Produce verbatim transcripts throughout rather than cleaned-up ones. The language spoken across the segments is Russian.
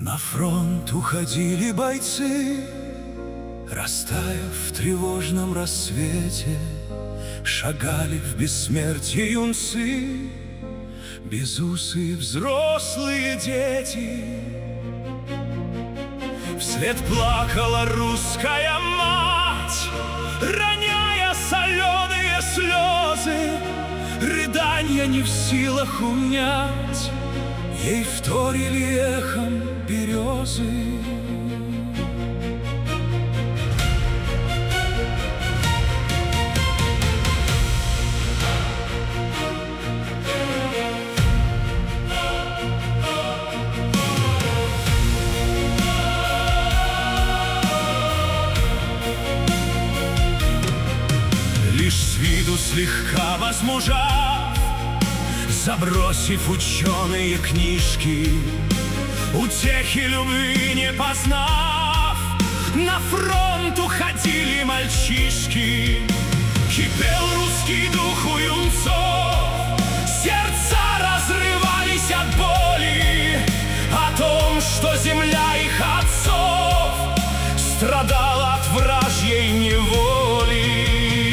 На фронт уходили бойцы, растаяв в тревожном рассвете. Шагали в бессмертие юнцы, безусые взрослые дети. Вслед плакала русская мать, роняя соленые слезы. Рыдания не в силах унять, ей вторили эхом березы. Лишь с виду слегка возмужав, забросив ученые книжки, утехи любви не познав, на фронт уходили мальчишки. Кипел русский дух у юнцов, сердца разрывались от боли, о том, что земля их отцов страдала от вражьей неволи.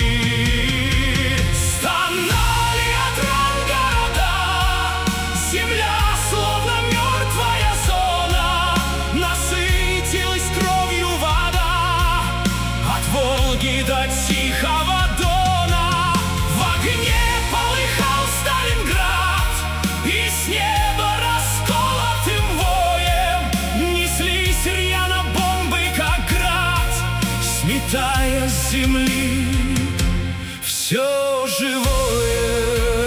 До Тихого Дона в огне полыхал Сталинград, и с неба расколотым воем неслись рьяно бомбы, как град, сметая с земли все живое.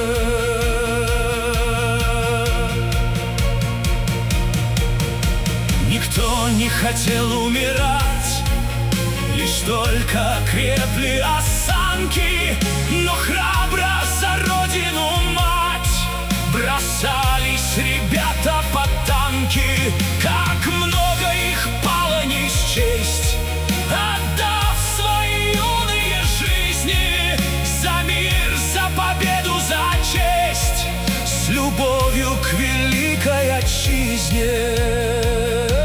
Никто не хотел умирать, лишь только крепли осанки, но храбро за родину мать бросались ребята под танки. Как много их пало не счесть, отдав свои юные жизни за мир, за победу, за честь, с любовью к великой отчизне.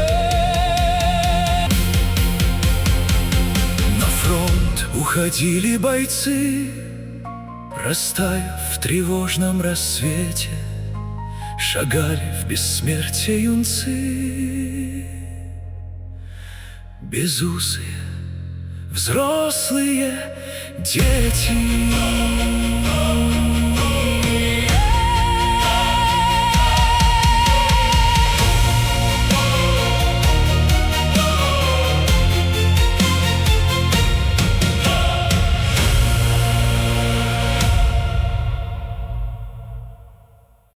Уходили бойцы, растаяв в тревожном рассвете. Шагали в бессмертие юнцы, безусые взрослые дети.